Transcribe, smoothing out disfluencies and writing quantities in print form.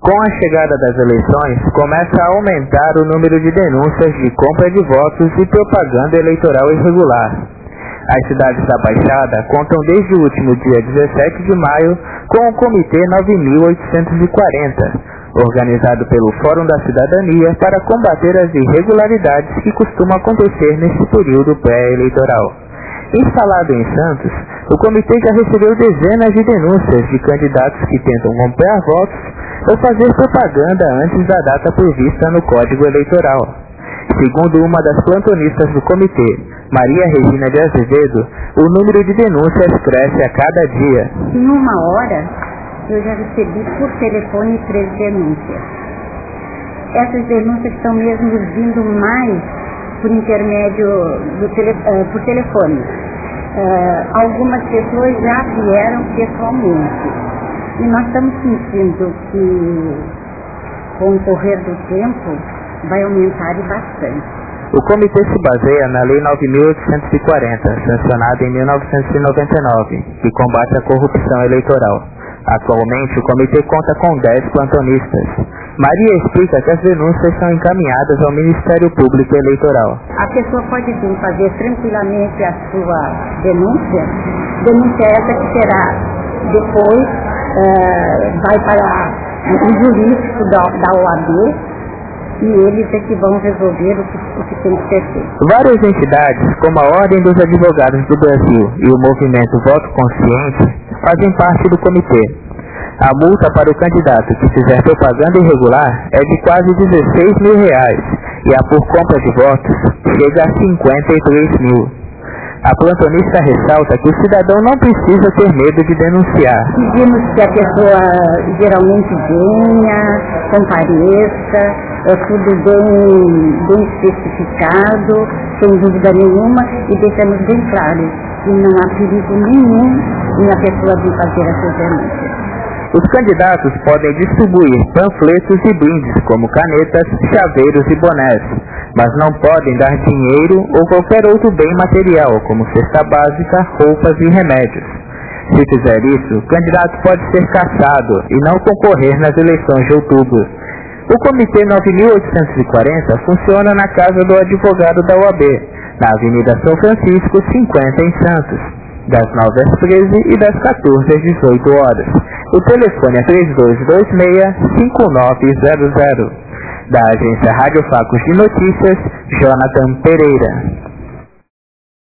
Com a chegada das eleições, começa a aumentar o número de denúncias de compra de votos e propaganda eleitoral irregular. As cidades da Baixada contam desde o último dia 17 de maio com o Comitê 9.840, organizado pelo Fórum da Cidadania para combater as irregularidades que costumam acontecer nesse período pré-eleitoral. Instalado em Santos, o comitê já recebeu dezenas de denúncias de candidatos que tentam comprar votos ou fazer propaganda antes da data prevista no Código Eleitoral. Segundo uma das plantonistas do comitê, Maria Regina de Azevedo, o número de denúncias cresce a cada dia. Em uma hora, eu já recebi por telefone 3 denúncias. Essas denúncias estão mesmo vindo mais por intermédio por telefone. Algumas pessoas já vieram pessoalmente. E nós estamos sentindo que, com o correr do tempo, vai aumentar bastante. O comitê se baseia na Lei 9.840, sancionada em 1999, que combate a corrupção eleitoral. Atualmente, o comitê conta com 10 plantonistas. Maria explica que as denúncias são encaminhadas ao Ministério Público Eleitoral. A pessoa pode vir fazer tranquilamente a sua denúncia essa que será depois, vai para o jurídico da OAB, e eles é que vão resolver o que tem que ser feito. Várias entidades, como a Ordem dos Advogados do Brasil e o movimento Voto Consciente, fazem parte do comitê. A multa para o candidato que fizer propaganda irregular é de quase R$16 mil e a por compra de votos chega a R$53 mil. A plantonista ressalta que o cidadão não precisa ter medo de denunciar. Pedimos que a pessoa geralmente venha, compareça, é tudo bem especificado, sem dúvida nenhuma, e deixamos bem claro que não há perigo nenhum em a pessoa vir fazer essas denúncias. Os candidatos podem distribuir panfletos e brindes, como canetas, chaveiros e bonés, mas não podem dar dinheiro ou qualquer outro bem material, como cesta básica, roupas e remédios. Se fizer isso, o candidato pode ser cassado e não concorrer nas eleições de outubro. O Comitê 9.840 funciona na Casa do Advogado da OAB, na Avenida São Francisco, 50, em Santos, das 9 às 13 e das 14 às 18 horas. O telefone é 3226-5900. Da agência Rádio Facos de Notícias, Jonathan Pereira.